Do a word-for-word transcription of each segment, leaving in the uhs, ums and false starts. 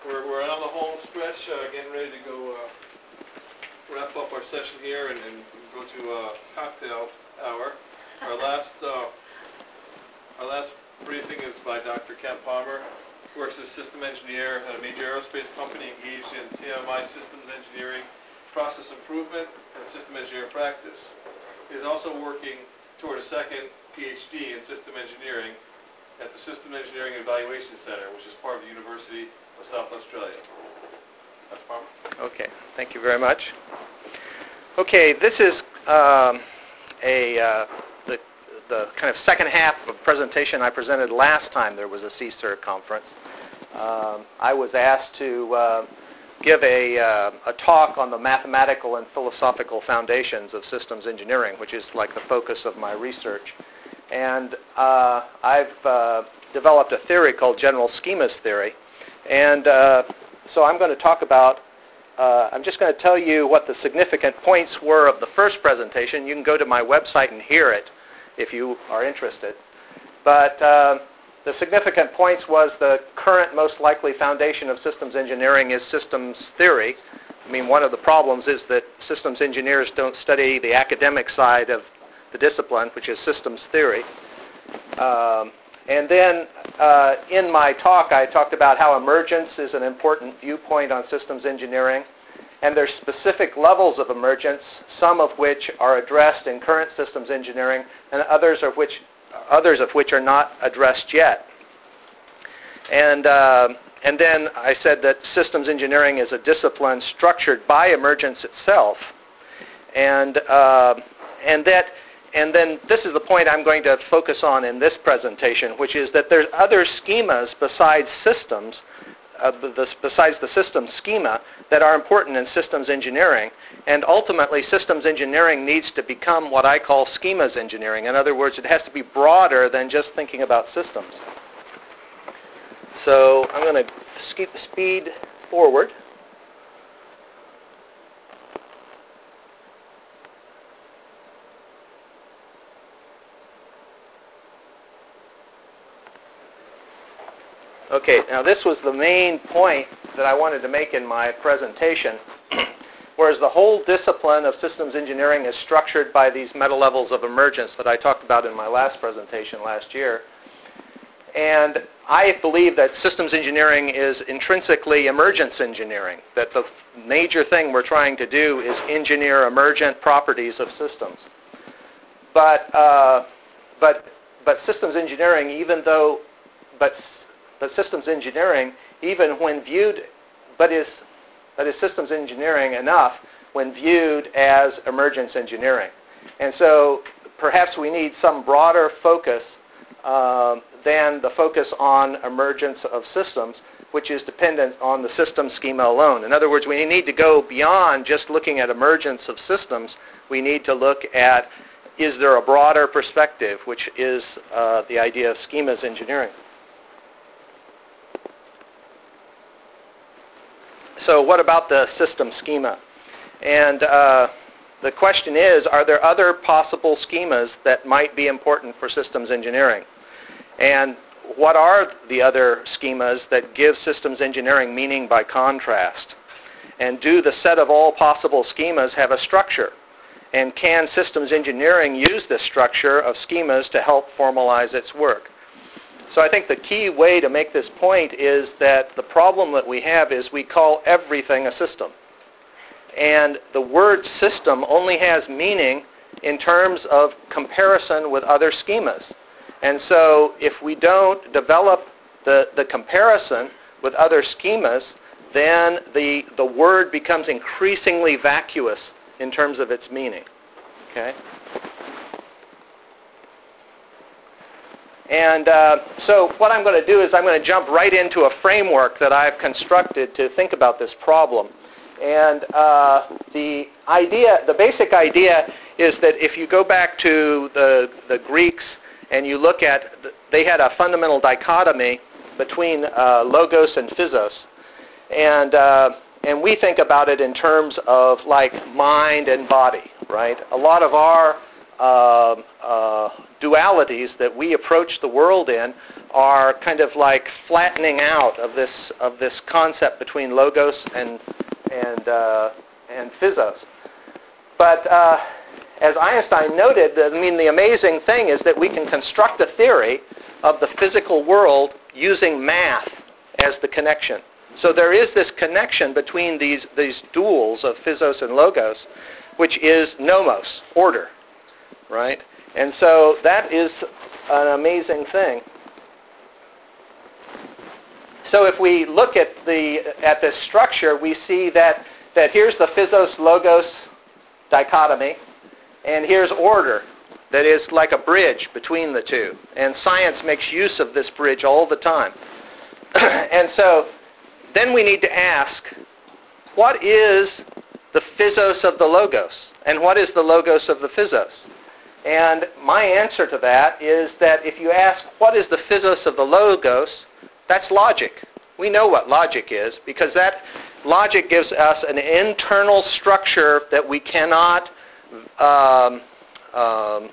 We're, we're on the home stretch, uh, getting ready to go uh, wrap up our session here and, and go to uh, cocktail hour. Our last uh, our last briefing is by Doctor Ken Palmer, who works as system engineer at a major aerospace company engaged in C M M I systems engineering, process improvement, and system engineering practice. He is also working toward a second P H D in system engineering at the System Engineering Evaluation Center, which is part of the University of South Australia. Doctor Palmer. Okay, thank you very much. Okay, this is um, a uh, the, the kind of second half of a presentation I presented last time there was a C S I R conference. Um, I was asked to uh, give a, uh, a talk on the mathematical and philosophical foundations of systems engineering, which is like the focus of my research. And uh, I've uh, developed a theory called general schemas theory. And uh, so I'm going to talk about, uh, I'm just going to tell you what the significant points were of the first presentation. You can go to my website and hear it if you are interested. But uh, the significant points was the current most likely foundation of systems engineering is systems theory. I mean, one of the problems is that systems engineers don't study the academic side of the discipline, which is systems theory. Um, and then uh, in my talk, I talked about how emergence is an important viewpoint on systems engineering. And there's specific levels of emergence, some of which are addressed in current systems engineering, and others of which, others of which are not addressed yet. And, uh, and then I said that systems engineering is a discipline structured by emergence itself. And, uh, and that And then this is the point I'm going to focus on in this presentation, which is that there's other schemas besides systems, uh, the, besides the systems schema, that are important in systems engineering. And ultimately, systems engineering needs to become what I call schemas engineering. In other words, it has to be broader than just thinking about systems. So I'm going to speed forward. Okay, now this was the main point that I wanted to make in my presentation, whereas the whole discipline of systems engineering is structured by these meta levels of emergence that I talked about in my last presentation last year. And I believe that systems engineering is intrinsically emergence engineering, that the major thing we're trying to do is engineer emergent properties of systems. But, uh, but, but systems engineering, even though, but But systems engineering, even when viewed, but is, but is systems engineering enough when viewed as emergence engineering? And so perhaps we need some broader focus um, than the focus on emergence of systems, which is dependent on the system schema alone. In other words, we need to go beyond just looking at emergence of systems. We need to look at, is there a broader perspective, which is uh, the idea of schemas engineering. So what about the system schema? And uh, the question is, are there other possible schemas that might be important for systems engineering? And what are the other schemas that give systems engineering meaning by contrast? And do the set of all possible schemas have a structure? And can systems engineering use this structure of schemas to help formalize its work? So I think the key way to make this point is that the problem that we have is we call everything a system. And the word system only has meaning in terms of comparison with other schemas. And so if we don't develop the, the comparison with other schemas, then the, the word becomes increasingly vacuous in terms of its meaning. Okay? And uh, so what I'm going to do is I'm going to jump right into a framework that I've constructed to think about this problem. And uh, the idea, the basic idea is that if you go back to the, the Greeks and you look at, they had a fundamental dichotomy between uh, logos and physos. And, uh, and we think about it in terms of like mind and body, right? A lot of our uh, uh, dualities that we approach the world in are kind of like flattening out of this of this concept between logos and and uh, and physos. But uh, as Einstein noted, I mean, the amazing thing is that we can construct a theory of the physical world using math as the connection. So there is this connection between these these duals of physos and logos, which is nomos, order, right? And so that is an amazing thing. So if we look at the at this structure, we see that that here's the physos-logos dichotomy, and here's order that is like a bridge between the two. And science makes use of this bridge all the time. And so then we need to ask, what is the physos of the logos? And what is the logos of the physos? And my answer to that is that if you ask, what is the physos of the logos, that's logic. We know what logic is, because that logic gives us an internal structure that we cannot um, um,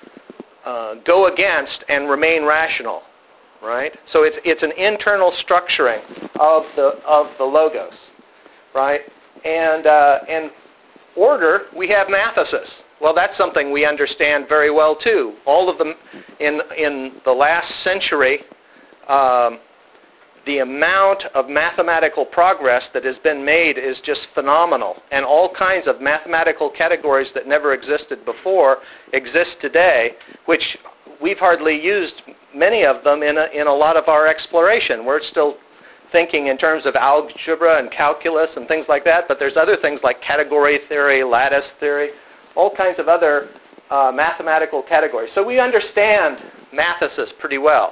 uh, go against and remain rational, right? So it's it's an internal structuring of the of the logos, right? And uh, and order, we have mathesis. Well, that's something we understand very well too. All of them in in the last century. Um, The amount of mathematical progress that has been made is just phenomenal. And all kinds of mathematical categories that never existed before exist today, which we've hardly used many of them in a, in a lot of our exploration. We're still thinking in terms of algebra and calculus and things like that, but there's other things like category theory, lattice theory, all kinds of other uh, mathematical categories. So we understand mathesis pretty well.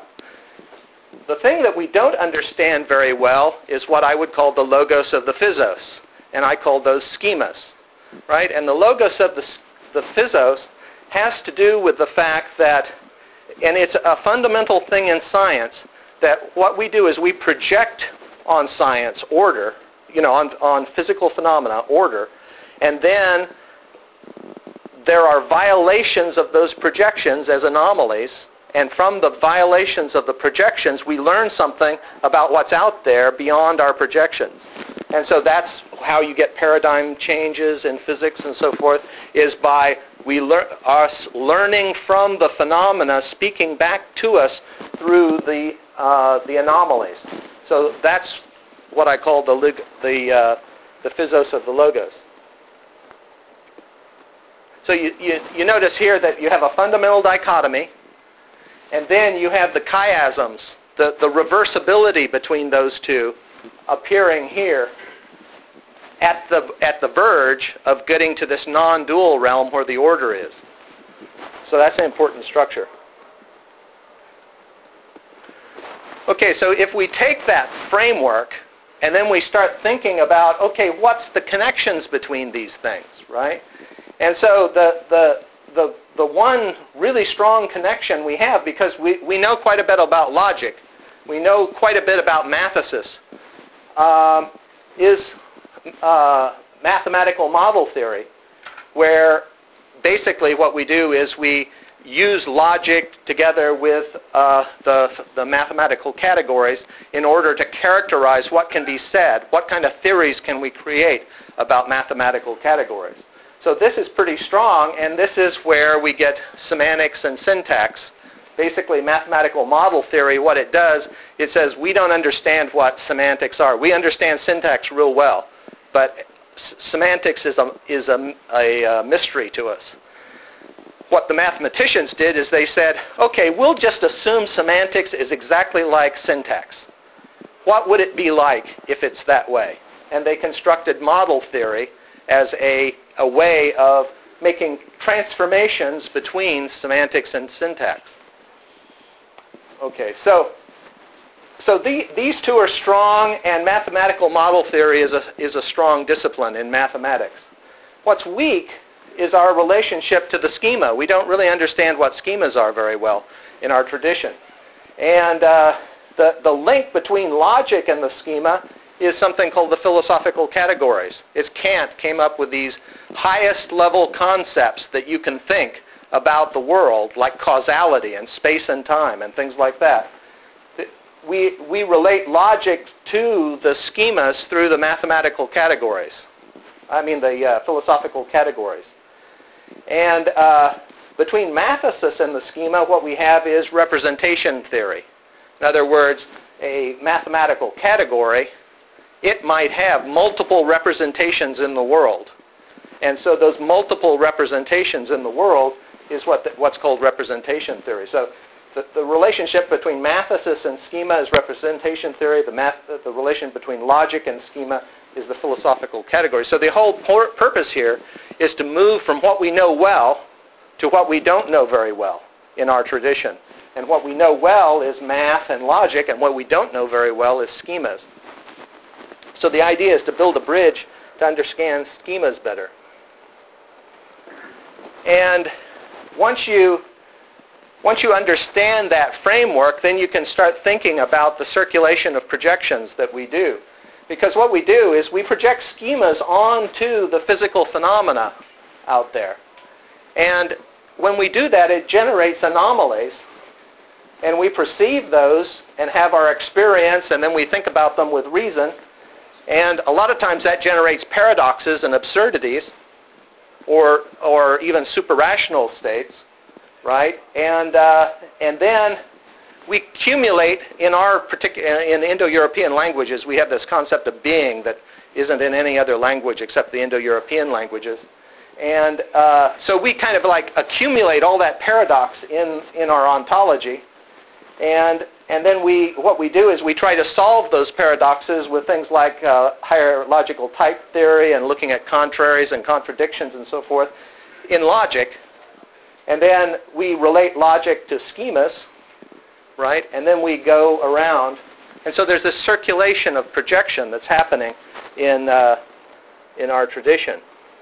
The thing that we don't understand very well is what I would call the logos of the physos, and I call those schemas, right? And the logos of the, the physos has to do with the fact that, and it's a fundamental thing in science, that what we do is we project on science order, you know, on, on physical phenomena, order, and then there are violations of those projections as anomalies. And from the violations of the projections, we learn something about what's out there beyond our projections. And so that's how you get paradigm changes in physics and so forth, is by we lear- us learning from the phenomena, speaking back to us through the uh, the anomalies. So that's what I call the lig- the uh, the physos of the logos. So you, you you notice here that you have a fundamental dichotomy. And then you have the chiasms, the, the reversibility between those two appearing here at the, at the verge of getting to this non-dual realm where the order is. So that's an important structure. Okay, so if we take that framework and then we start thinking about, okay, what's the connections between these things, right? And so the the the the one really strong connection we have, because we, we know quite a bit about logic, we know quite a bit about mathesis, um, is uh, mathematical model theory, where basically what we do is we use logic together with uh, the, the mathematical categories in order to characterize what can be said, what kind of theories can we create about mathematical categories. So this is pretty strong, and this is where we get semantics and syntax. Basically, mathematical model theory, what it does, it says we don't understand what semantics are. We understand syntax real well, but s- semantics is a, is a, a, a mystery to us. What the mathematicians did is they said, okay, we'll just assume semantics is exactly like syntax. What would it be like if it's that way? And they constructed model theory as a, a way of making transformations between semantics and syntax. Okay, so so the, these two are strong, and mathematical model theory is a, is a strong discipline in mathematics. What's weak is our relationship to the schema. We don't really understand what schemas are very well in our tradition. And uh, the, the link between logic and the schema is something called the philosophical categories. It's Kant came up with these highest level concepts that you can think about the world, like causality and space and time and things like that. We, we relate logic to the schemas through the mathematical categories. I mean the uh, philosophical categories. And uh, between mathesis and the schema, what we have is representation theory. In other words, a mathematical category, it might have multiple representations in the world. And so those multiple representations in the world is what the, what's called representation theory. So the, the relationship between mathesis and schema is representation theory. The, math, the relation between logic and schema is the philosophical category. So the whole por- purpose here is to move from what we know well to what we don't know very well in our tradition. And what we know well is math and logic, and what we don't know very well is schemas. So the idea is to build a bridge to understand schemas better. And once you once you understand that framework, then you can start thinking about the circulation of projections that we do. Because what we do is we project schemas onto the physical phenomena out there. And when we do that, it generates anomalies, and we perceive those and have our experience, and then we think about them with reason. And a lot of times that generates paradoxes and absurdities, or or even super-rational states, right? And uh, and then we accumulate in our particular in Indo-European languages. We have this concept of being that isn't in any other language except the Indo-European languages. And uh, so we kind of like accumulate all that paradox in in our ontology, and and then we what we do is we try to solve those paradoxes with things like uh, higher logical type theory and looking at contraries and contradictions and so forth in logic. And then we relate logic to schemas, right? And then we go around. And so there's this circulation of projection that's happening in uh, in our tradition.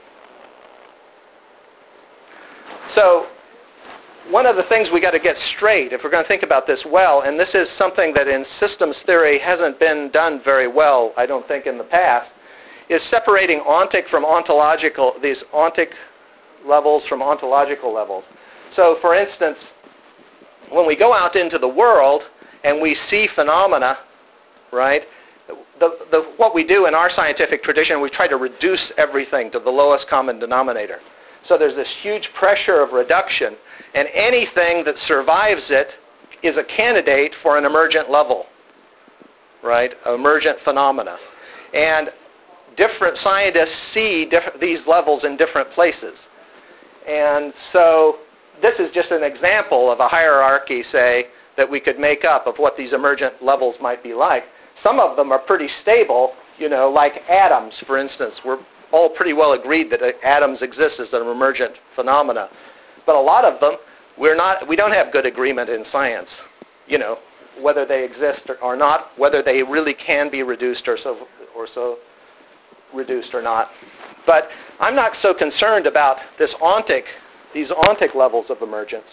So one of the things we got to get straight, if we're going to think about this well, and this is something that in systems theory hasn't been done very well, I don't think, in the past, is separating ontic from ontological, these ontic levels from ontological levels. So, for instance, when we go out into the world and we see phenomena, right, the, the, what we do in our scientific tradition, we try to reduce everything to the lowest common denominator. So there's this huge pressure of reduction, and anything that survives it is a candidate for an emergent level, right, emergent phenomena. And different scientists see diff- these levels in different places. And so this is just an example of a hierarchy, say, that we could make up of what these emergent levels might be like. Some of them are pretty stable, you know, like atoms, for instance. We're all pretty well agreed that atoms exist as an emergent phenomena. But a lot of them, we're not, we don't have good agreement in science, you know, whether they exist or, or not, whether they really can be reduced or so, or so reduced or not. But I'm not so concerned about this ontic, these ontic levels of emergence.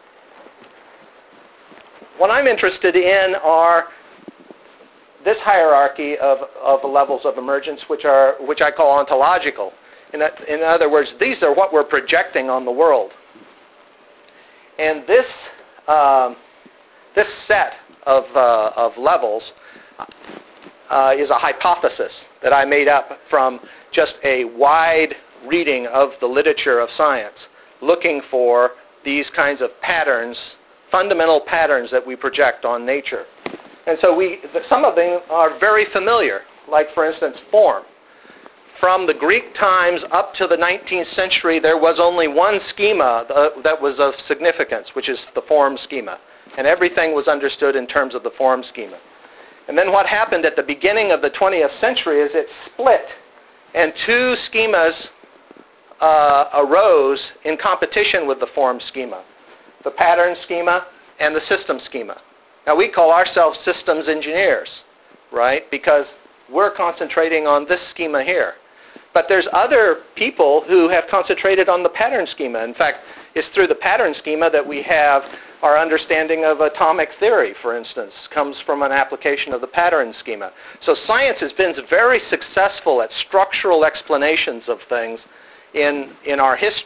What I'm interested in are this hierarchy of, of the levels of emergence, which are which I call ontological. In, that, in other words, these are what we're projecting on the world. And this um, this set of uh, of levels uh, is a hypothesis that I made up from just a wide reading of the literature of science, looking for these kinds of patterns, fundamental patterns that we project on nature. And so we, some of them are very familiar, like, for instance, form. From the Greek times up to the nineteenth century, there was only one schema that was of significance, which is the form schema. And everything was understood in terms of the form schema. And then what happened at the beginning of the twentieth century is it split, and two schemas uh, arose in competition with the form schema, the pattern schema and the system schema. Now, we call ourselves systems engineers, right, because we're concentrating on this schema here. But there's other people who have concentrated on the pattern schema. In fact, it's through the pattern schema that we have our understanding of atomic theory, for instance, comes from an application of the pattern schema. So science has been very successful at structural explanations of things in, in our history,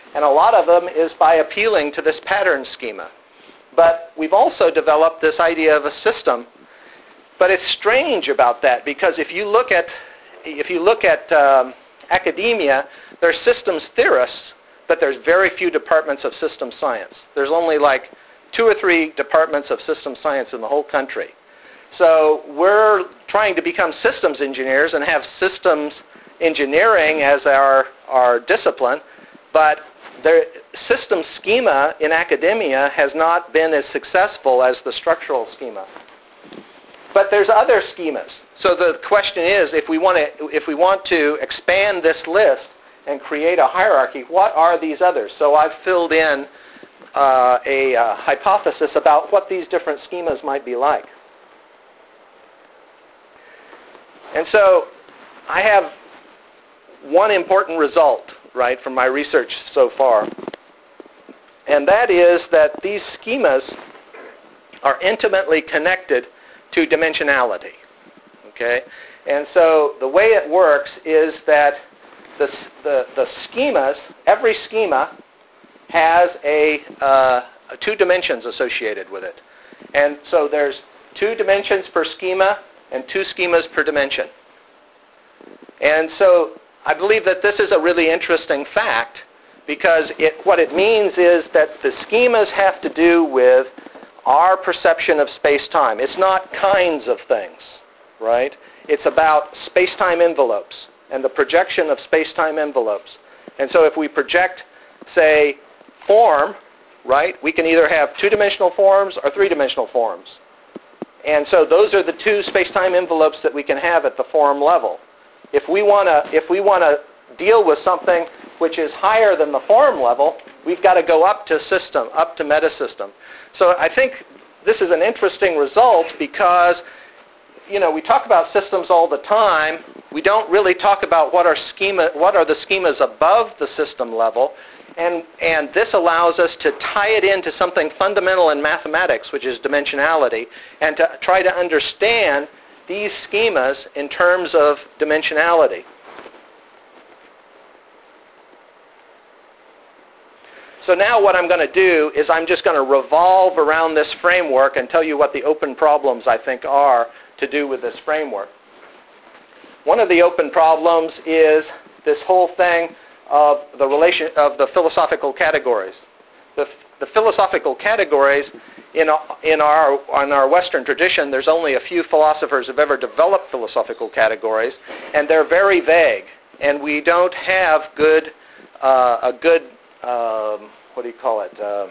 And a lot of them is by appealing to this pattern schema. But we've also developed this idea of a system. But it's strange about that, because if you look at, if you look at um, academia, there's systems theorists, but there's very few departments of system science. There's only like two or three departments of system science in the whole country. So we're trying to become systems engineers and have systems engineering as our, our discipline, but the system schema in academia has not been as successful as the structural schema. But there's other schemas. So the question is, if we want to, if we want to expand this list and create a hierarchy, what are these others? So I've filled in uh, a uh, hypothesis about what these different schemas might be like. And so I have one important result, right, from my research so far. And that is that these schemas are intimately connected to dimensionality. Okay? And so the way it works is that the, the, the schemas, every schema has a, uh, two dimensions associated with it. And so there's two dimensions per schema and two schemas per dimension. And so I believe that this is a really interesting fact, because it, what it means is that the schemas have to do with our perception of space-time. It's not kinds of things, right? It's about space-time envelopes and the projection of space-time envelopes. And so if we project, say, form, right, we can either have two-dimensional forms or three-dimensional forms. And so those are the two space-time envelopes that we can have at the form level. If we want to, if we want to deal with something which is higher than the form level, we've got to go up to system, up to metasystem. So I think this is an interesting result because, you know, we talk about systems all the time. We don't really talk about what are schema, what are the schemas above the system level. And, and this allows us to tie it into something fundamental in mathematics, which is dimensionality, and to try to understand these schemas in terms of dimensionality. So now what I'm going to do is I'm just going to revolve around this framework and tell you what the open problems I think are to do with this framework. One of the open problems is this whole thing of the relation of the philosophical categories. The, the philosophical categories in, in, our, in our Western tradition, there's only a few philosophers who have ever developed philosophical categories, and they're very vague, and we don't have good, uh, a good, um, what do you call it, uh,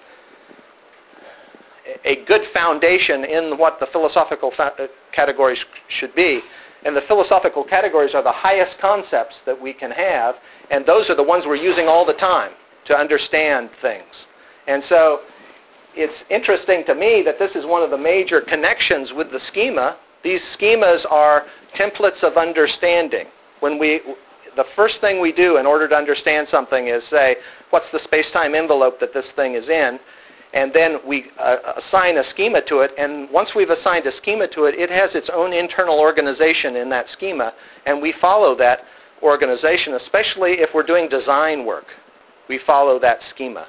a good foundation in what the philosophical fa- categories should be. And the philosophical categories are the highest concepts that we can have, and those are the ones we're using all the time to understand things. And so it's interesting to me that this is one of the major connections with the schema. These schemas are templates of understanding. When we, the first thing we do in order to understand something is say, what's the space-time envelope that this thing is in? And then we uh, assign a schema to it, and once we've assigned a schema to it, it has its own internal organization in that schema, and we follow that organization, especially if we're doing design work. We follow that schema.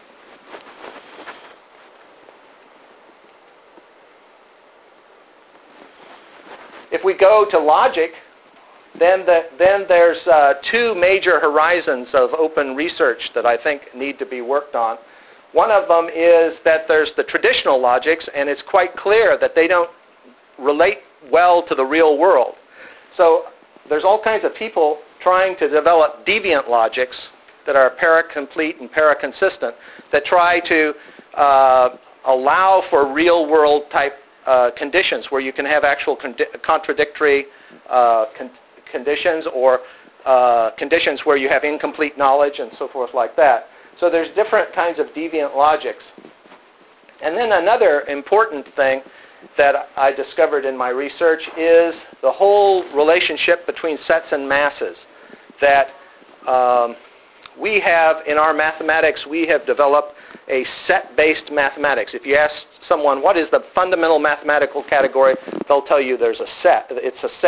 If we go to logic, then, the, then there's uh, two major horizons of open research that I think need to be worked on. One of them is that there's the traditional logics, and it's quite clear that they don't relate well to the real world. So there's all kinds of people trying to develop deviant logics that are paracomplete and paraconsistent that try to uh, allow for real-world type uh, conditions where you can have actual con- contradictory uh, con- conditions or uh, conditions where you have incomplete knowledge and so forth like that. So there's different kinds of deviant logics. And then another important thing that I discovered in my research is the whole relationship between sets and masses. That um, we have, in our mathematics, we have developed a set-based mathematics. If you ask someone, what is the fundamental mathematical category, they'll tell you there's a set. It's a set.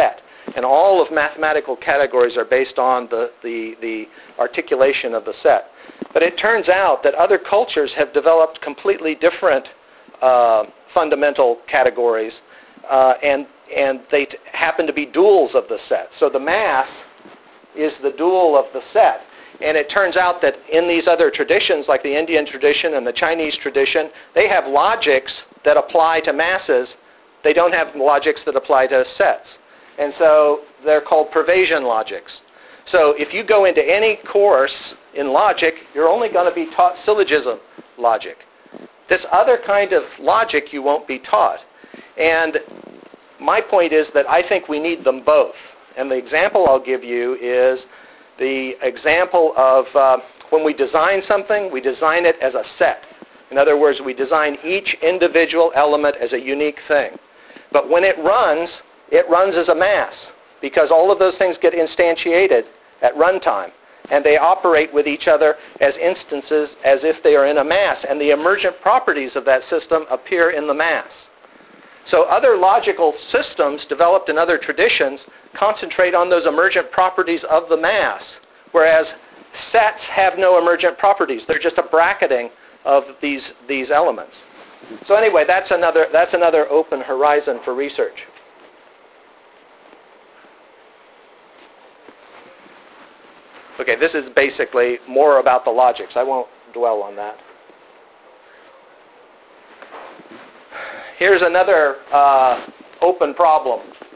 and all of mathematical categories are based on the, the, the articulation of the set. But it turns out that other cultures have developed completely different uh, fundamental categories, uh, and, and they t- happen to be duals of the set. So the mass is the dual of the set. And it turns out that in these other traditions, like the Indian tradition and the Chinese tradition, they have logics that apply to masses. They don't have logics that apply to sets. And so they're called pervasion logics. So if you go into any course in logic, you're only going to be taught syllogism logic. This other kind of logic you won't be taught. And my point is that I think we need them both. And the example I'll give you is the example of uh, when we design something, we design it as a set. In other words, we design each individual element as a unique thing. But when it runs, it runs as a mass, because all of those things get instantiated at runtime, and they operate with each other as instances as if they are in a mass, and the emergent properties of that system appear in the mass. So other logical systems developed in other traditions concentrate on those emergent properties of the mass, whereas sets have no emergent properties. They're just a bracketing of these, these elements. So anyway, that's another, that's another open horizon for research. Okay, this is basically more about the logics. I won't dwell on that. Here's another uh, open problem.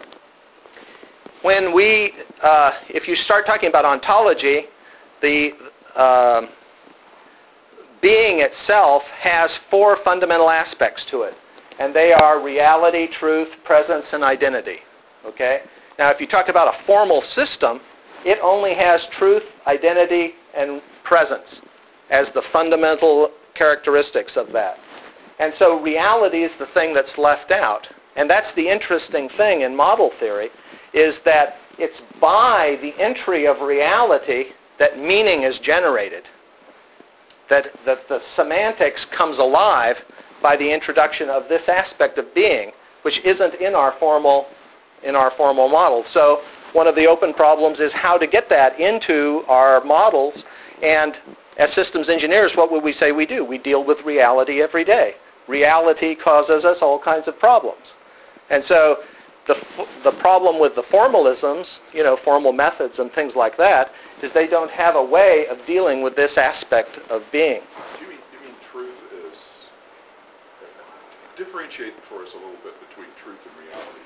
When we, uh, if you start talking about ontology, the uh, being itself has four fundamental aspects to it. And they are reality, truth, presence, and identity. Okay? Now, if you talk about a formal system, it only has truth, identity, and presence as the fundamental characteristics of that. And so reality is the thing that's left out. And that's the interesting thing in model theory, is that it's by the entry of reality that meaning is generated. That, that the semantics comes alive by the introduction of this aspect of being, which isn't in our formal, in our formal model. So one of the open problems is how to get that into our models. And as systems engineers, what would we say we do? We deal with reality every day. Reality causes us all kinds of problems. And so the, the problem with the formalisms, you know, formal methods and things like that, is they don't have a way of dealing with this aspect of being. You mean, you mean truth is... Differentiate for us a little bit between truth and reality.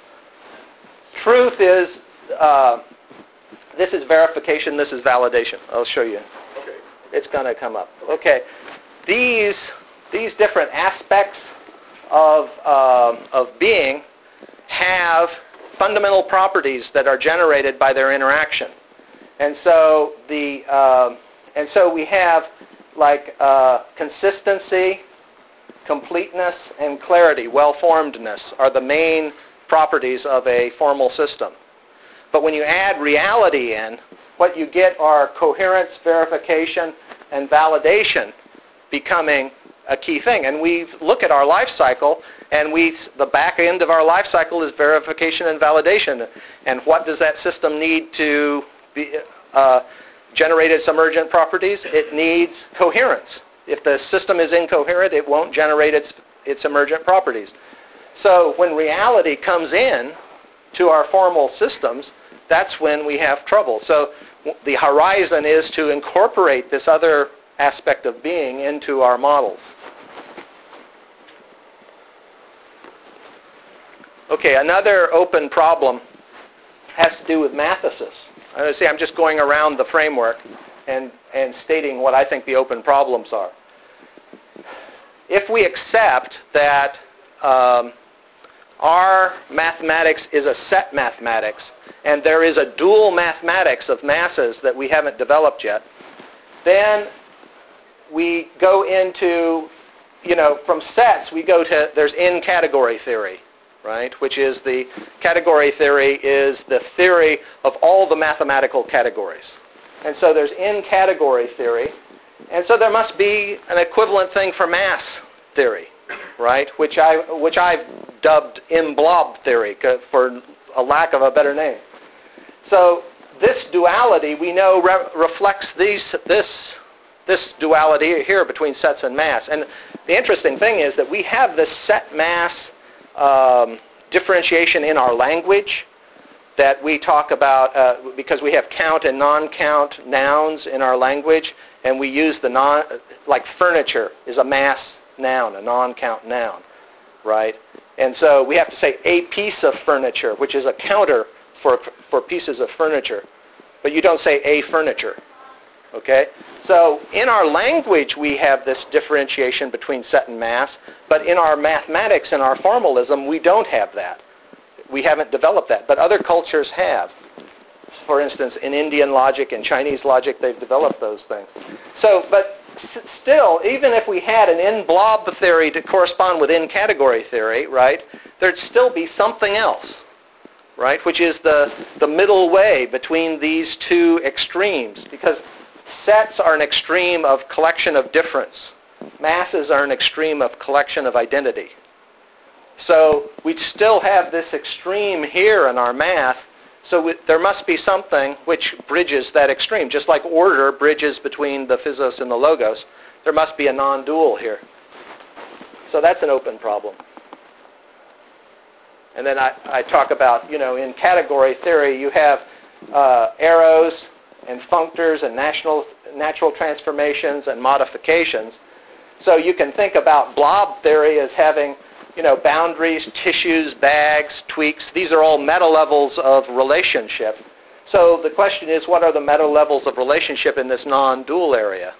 Truth is, uh, this is verification, this is validation. I'll show you. Okay. It's going to come up. Okay. These, these different aspects of, um, of being have fundamental properties that are generated by their interaction. And so the uh, and so we have like uh, consistency, completeness, and clarity, well-formedness are the main properties of a formal system. But when you add reality in, what you get are coherence, verification, and validation becoming a key thing. And we look at our life cycle, and we the back end of our life cycle is verification and validation. And what does that system need to be, uh, generate its emergent properties? It needs coherence. If the system is incoherent, it won't generate its, its emergent properties. So when reality comes in to our formal systems, that's when we have trouble. So the horizon is to incorporate this other aspect of being into our models. Okay, another open problem has to do with mathesis. I see I'm just going around the framework and, and stating what I think the open problems are. If we accept that um, our mathematics is a set mathematics, and there is a dual mathematics of masses that we haven't developed yet, then we go into, you know, from sets we go to, there's in-category theory, right? Which is the, category theory is the theory of all the mathematical categories. And so there's in-category theory, and so there must be an equivalent thing for mass theory, right? Which, I, which I've dubbed in-blob theory for a lack of a better name. So this duality, we know, re- reflects these, this, this duality here between sets and mass. And the interesting thing is that we have this set-mass um, differentiation in our language that we talk about uh, because we have count and non-count nouns in our language, and we use the non, like furniture is a mass noun, a non-count noun, right? And so we have to say a piece of furniture, which is a counter for, for pieces of furniture, but you don't say a furniture, okay? So in our language we have this differentiation between set and mass, but in our mathematics and our formalism we don't have that. We haven't developed that, but other cultures have. For instance, in Indian logic and Chinese logic, they've developed those things. So, but s- still, even if we had an in-blob theory to correspond with in-category theory, right, there'd still be something else, right, which is the, the middle way between these two extremes, because sets are an extreme of collection of difference. Masses are an extreme of collection of identity. So we still have this extreme here in our math, so we, there must be something which bridges that extreme. Just like order bridges between the physis and the logos, there must be a non-dual here. So that's an open problem. And then I, I talk about, you know, in category theory, you have uh, arrows and functors and national, natural transformations and modifications. So you can think about blob theory as having, you know, boundaries, tissues, bags, tweaks. These are all meta levels of relationship. So the question is, what are the meta levels of relationship in this non-dual area?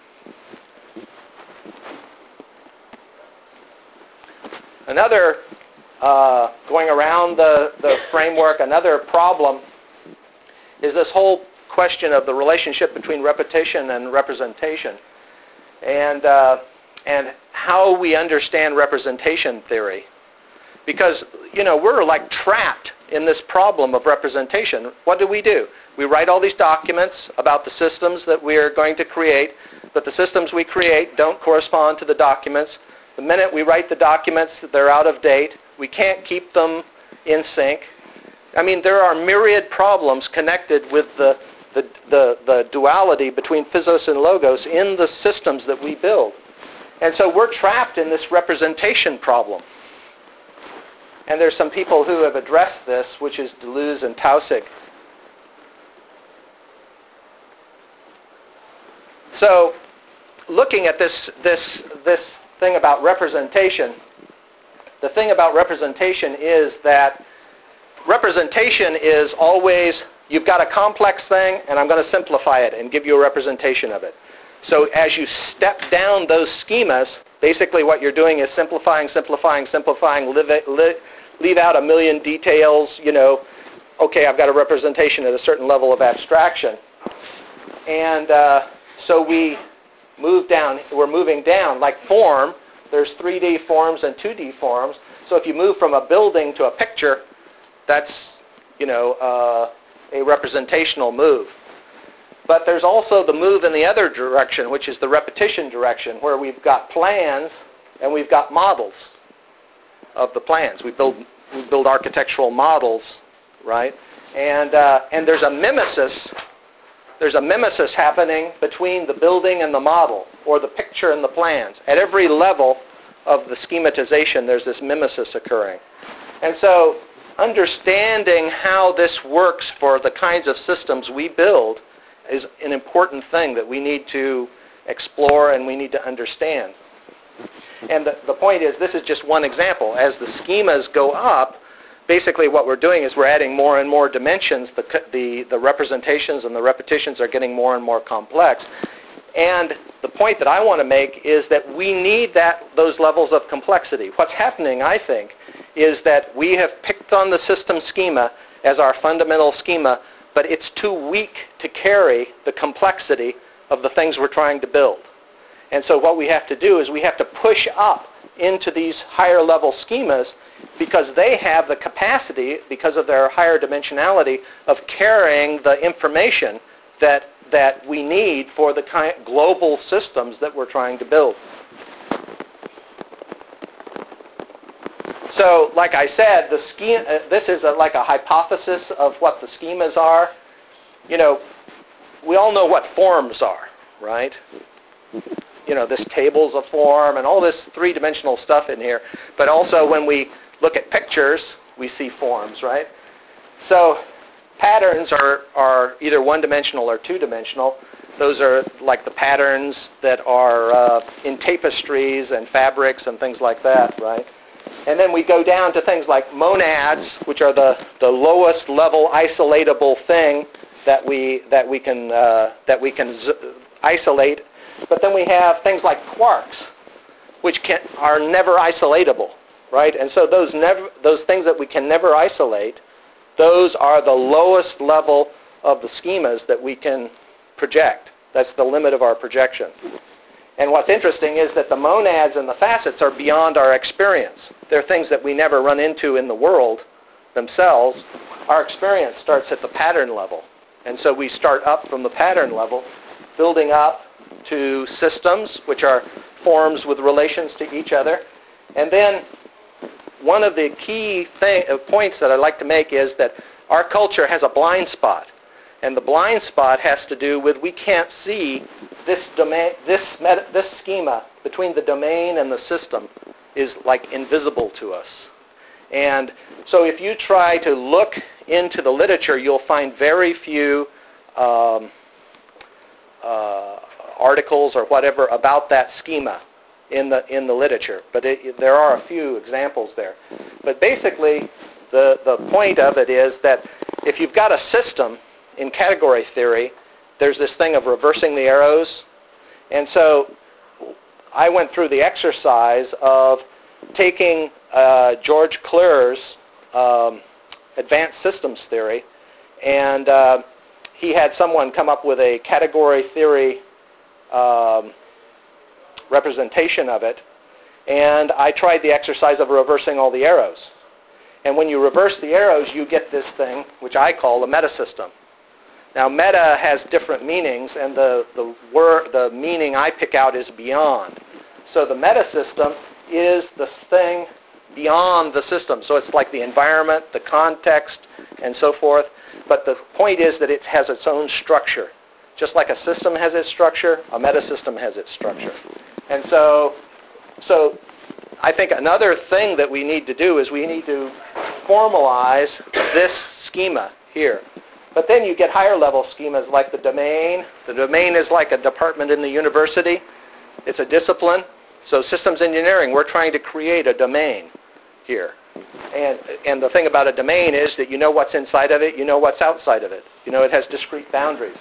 Another, uh, going around the, the framework, another problem is this whole question of the relationship between repetition and representation. And uh, and how we understand representation theory. Because, you know, we're like trapped in this problem of representation. What do we do? We write all these documents about the systems that we are going to create, but the systems we create don't correspond to the documents. The minute we write the documents, they're out of date. We can't keep them in sync. I mean, there are myriad problems connected with the, the, the, the duality between physis and logos in the systems that we build. And so we're trapped in this representation problem. And there's some people who have addressed this, which is Deleuze and Taussig. So looking at this, this, this thing about representation, the thing about representation is that representation is always, you've got a complex thing, and I'm going to simplify it and give you a representation of it. So as you step down those schemas, basically what you're doing is simplifying, simplifying, simplifying, live it, li- leave out a million details, you know, okay, I've got a representation at a certain level of abstraction. And uh, so we move down, we're moving down, like form, there's three D forms and two D forms. So if you move from a building to a picture, that's, you know, uh, a representational move. But there's also the move in the other direction, which is the repetition direction, where we've got plans and we've got models of the plans. We build we build architectural models, right? And uh, and there's a mimesis. There's a mimesis happening between the building and the model, or the picture and the plans. At every level of the schematization, there's this mimesis occurring. And so understanding how this works for the kinds of systems we build is an important thing that we need to explore and we need to understand. And the, the point is, this is just one example. As the schemas go up, basically what we're doing is we're adding more and more dimensions. The, the, the representations and the repetitions are getting more and more complex. And the point that I want to make is that we need that, those levels of complexity. What's happening, I think, is that we have picked on the system schema as our fundamental schema, but it's too weak to carry the complexity of the things we're trying to build. And so what we have to do is we have to push up into these higher level schemas because they have the capacity, because of their higher dimensionality, of carrying the information that, that we need for the kind, global systems that we're trying to build. So, like I said, the scheme, uh, this is a, like a hypothesis of what the schemas are. You know, we all know what forms are, right? You know, this table's a form and all this three-dimensional stuff in here. But also when we look at pictures, we see forms, right? So patterns are, are either one-dimensional or two-dimensional. Those are like the patterns that are uh, in tapestries and fabrics and things like that, right? And then we go down to things like monads, which are the, the lowest level isolatable thing that we that we can uh, that we can z- isolate. But then we have things like quarks, which can, are never isolatable, right? And so those never those things that we can never isolate, those are the lowest level of the schemas that we can project. That's the limit of our projection. And what's interesting is that the monads and the facets are beyond our experience. They're things that we never run into in the world themselves. Our experience starts at the pattern level. And so we start up from the pattern level, building up to systems, which are forms with relations to each other. And then one of the key thing, uh, points that I'd like to make is that our culture has a blind spot. And the blind spot has to do with we can't see this domain, this meta, this schema between the domain and the system is like invisible to us. And so if you try to look into the literature, you'll find very few um, uh, articles or whatever about that schema in the in the literature. But it, there are a few examples there. But basically, the the point of it is that if you've got a system in category theory, there's this thing of reversing the arrows. And so I went through the exercise of taking uh, George Clear's um, advanced systems theory, and uh, he had someone come up with a category theory um, representation of it, and I tried the exercise of reversing all the arrows. And when you reverse the arrows, you get this thing, which I call a metasystem. Now, meta has different meanings, and the, the, word, the meaning I pick out is beyond. So the metasystem is the thing beyond the system. So it's like the environment, the context, and so forth. But the point is that it has its own structure. Just like a system has its structure, a metasystem has its structure. And so, so I think another thing that we need to do is we need to formalize this schema here. But then you get higher level schemas like the domain. The domain is like a department in the university. It's a discipline. So systems engineering, we're trying to create a domain here. And, and the thing about a domain is that you know what's inside of it, you know what's outside of it. You know it has discrete boundaries.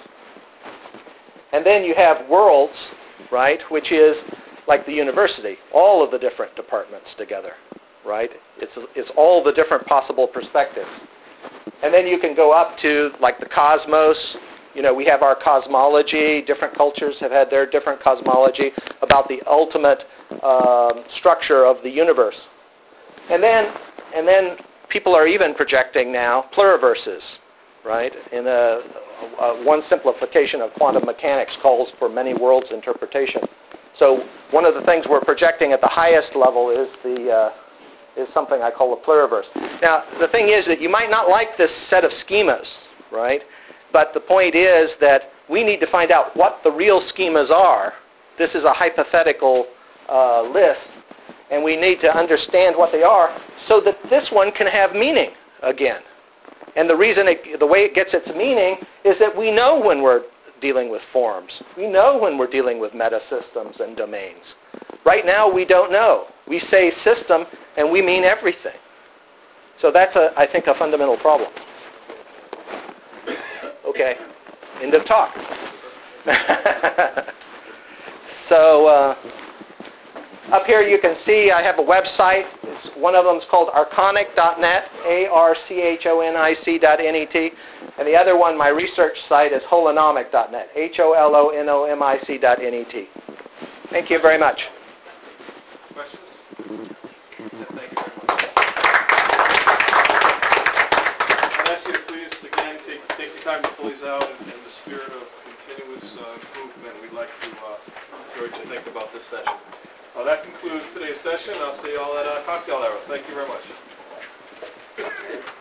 And then you have worlds, right, which is like the university, all of the different departments together, right? It's, it's all the different possible perspectives. And then you can go up to like the cosmos. You know, we have our cosmology. Different cultures have had their different cosmology about the ultimate um, structure of the universe. And then, and then people are even projecting now pluriverses, right? In a, a, one simplification of quantum mechanics calls for many worlds interpretation. So one of the things we're projecting at the highest level is the uh, is something I call a pluriverse. Now, the thing is that you might not like this set of schemas, right? But the point is that we need to find out what the real schemas are. This is a hypothetical uh, list, and we need to understand what they are so that this one can have meaning again. And the reason, it, the way it gets its meaning is that we know when we're dealing with forms. We know when we're dealing with metasystems and domains. Right now, we don't know. We say system, and we mean everything. So that's, a, I think, a fundamental problem. Okay, end of talk. So uh, up here you can see I have a website. It's, one of them is called arconic dot net, A R C H O N I C dot N E T. And the other one, my research site, is holonomic dot net, H O L O N O M I C dot N E T. Thank you very much. Questions? Yeah, thank you very much. I'd ask you to please, again, take, take the time to fill these out in, in the spirit of continuous uh, improvement. We'd like to uh, encourage you to think about this session. Well, that concludes today's session. I'll see you all at uh, cocktail hour. Thank you very much.